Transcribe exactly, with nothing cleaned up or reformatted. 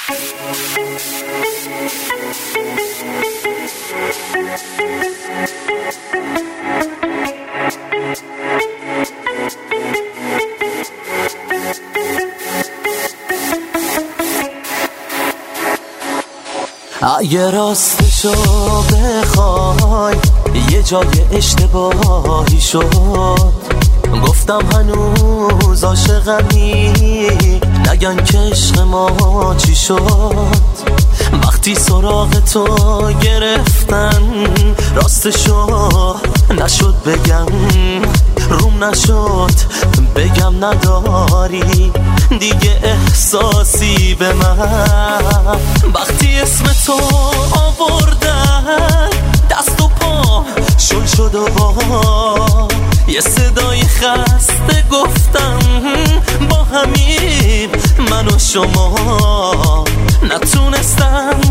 اگه راستشو بخوای یه جای اشتباهی شد، گفتم هنوز عاشقمی، نگن که عشق ما چی شد. وقتی سراغ تو گرفتن راستشو نشد بگم، روم نشد بگم نداری دیگه احساسی به من. وقتی اسم تو آوردن دست و پا شل شد و با یه صدای خسته گفتم با همین من و شما نتونستم